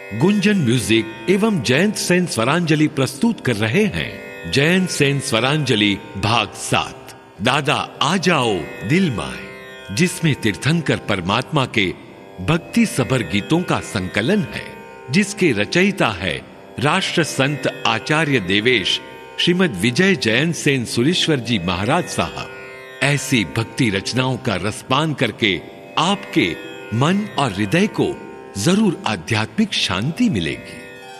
Gunjan music एवं जयंत सेन स्वरांजलि प्रस्तुत कर रहे हैं जयंत सेन स्वरांजलि भाग 7 दादा आ जाओ दिल माए, जिसमें तीर्थंकर परमात्मा के भक्ति सभर गीतों का संकलन है, जिसके रचयिता है राष्ट्र संत आचार्य देवेश श्रीमद विजय जयंत सेन सुरेश्वर जी महाराज साहब। ऐसी भक्ति रचनाओं का रसपान करके आपके मन और हृदय को जरूर आध्यात्मिक शांति मिलेगी।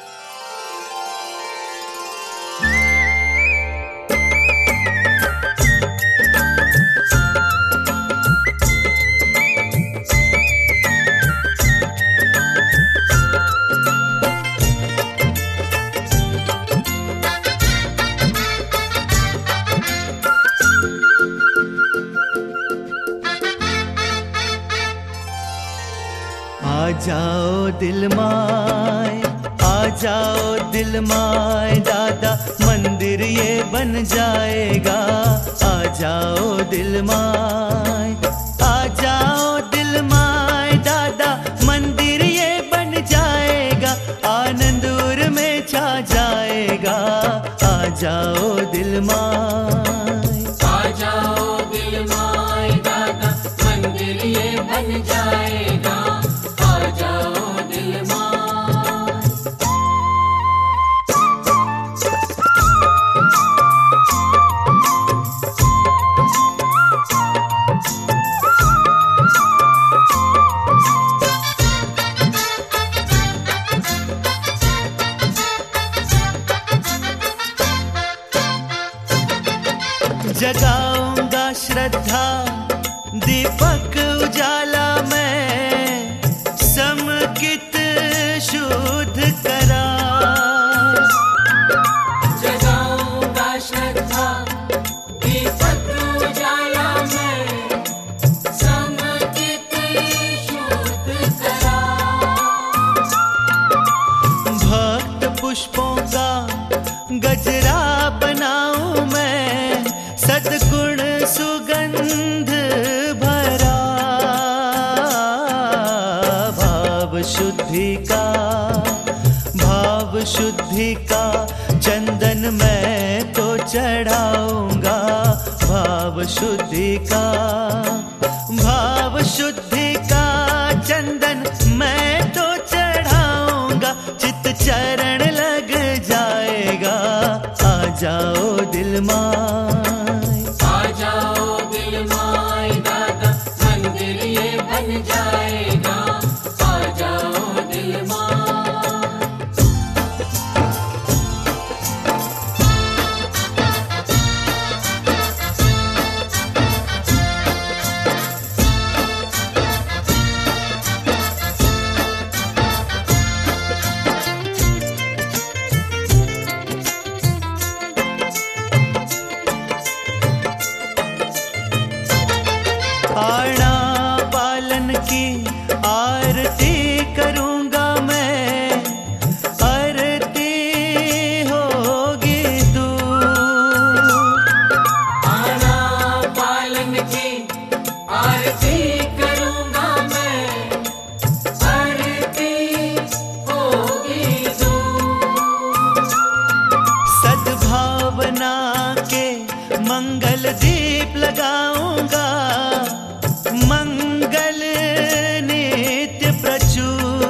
आ जाओ दिल माए, आ जाओ दिल माए, दादा मंदिर ये बन जाएगा। आ जाओ दिल माए, आ जाओ दिल माए, दादा मंदिर ये बन जाएगा। आनंदपुर में छा जाएगा। आ जाओ दिल माए, आ जाओ दिल माए, दादा मंदिर ये बन जाएगा। जगाऊंगा श्रद्धा दीपक उजाला में, समकित शुद्ध करा। जगाऊंगा श्रद्धा दीपक उजाला में, समकित शुद्ध करा। भक्त पुष्पों का गजरा बनाऊं मैं, सद्गुण सुगंध भरा। भाव शुद्धि का चंदन मैं तो चढ़ाऊंगा। भाव शुद्धि का चंदन मैं तो चढ़ाऊंगा। चित चरण लग जाएगा। आ जाओ दिल माए, आ जाओ दिल माए, दादा मंदिर ये बन जाएगा। आ जाओ दिल माए। आना पालन की आरती करूंगा मैं, आरती होगी तू। आना पालन की आरती करूंगा मैं, आरती होगी तू। सद्भावना के मंगल दीप लगाऊंगा। मंगल नित्य प्रचुर,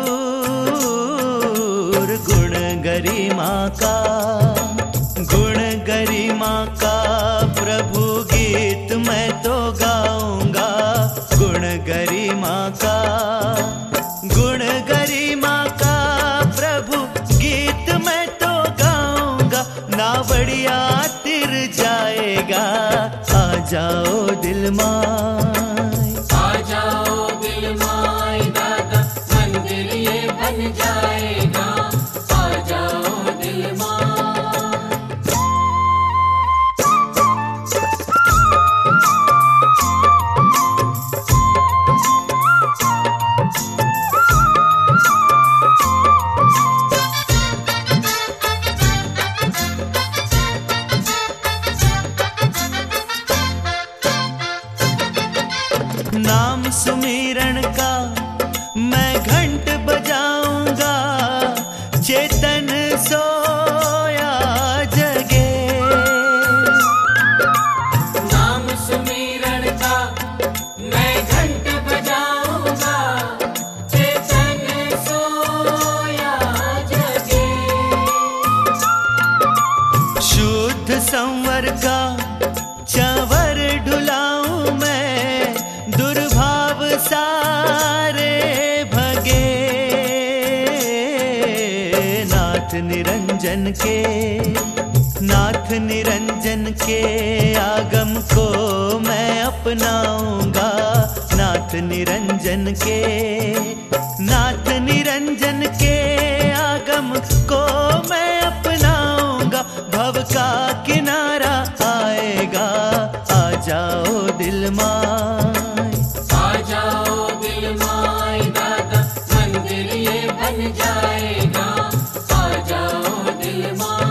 गुण गरिमा का प्रभु गीत मैं तो गाऊंगा। गुण गरिमा का प्रभु गीत मैं तो गाऊंगा। नावड़िया तिर जाएगा। आ जाओ दिल माए, आ जाओ दिल माए, दादा मंदिर ये बन जाएगा। आ जाओ दिल माए। निरंजन के, नाथ निरंजन के आगम को मैं अपनाऊंगा। नाथ निरंजन के, नाथ निरंजन के आगम को मैं अपनाऊंगा। भव का किनारा आएगा, आ जाओ दिल माय, आ जाओ दिल माय दादा, मंदिर ये बन जाएगा। आ जाओ दिल माय।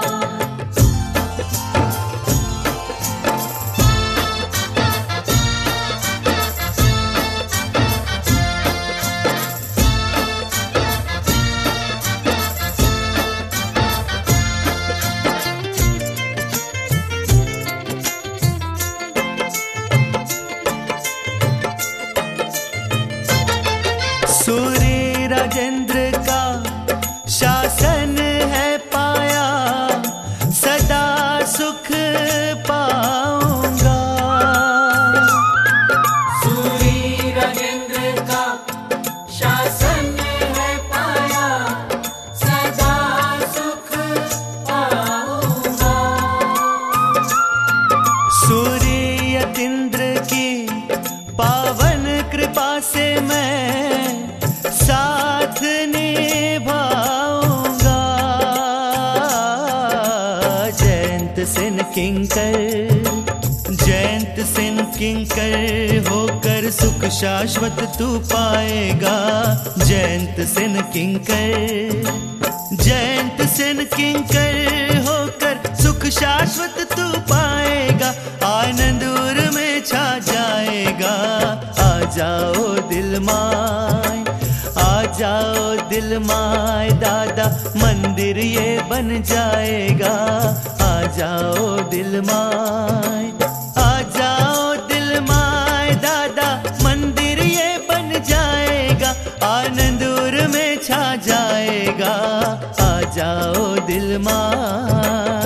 सूर्य राजेंद्र का शासन है पाया, सदा सुख पाऊंगा। सूर्य राजेंद्र का शासन है पाया, सदा सुख पाऊंगा। सूर्य यतीन्द्र की पावन कृपा से मैं साथ निभाऊंगा। जयंत सेन किंकर, जयंत सेन किंकर होकर सुख शाश्वत तू पाएगा। जयंत सेन किंकर, जयंत सेन किंकर होकर सुख शाश्वत तू पाएगा। आनंदपुर में छा जाएगा, आ जाओ दिल माय, आ जाओ दिल माय दादा, मंदिर ये बन जाएगा। आ जाओ दिल माय, आ जाओ दिल माय दादा, मंदिर ये बन जाएगा। आनंदपुर में छा जाएगा, आ जाओ दिल माय।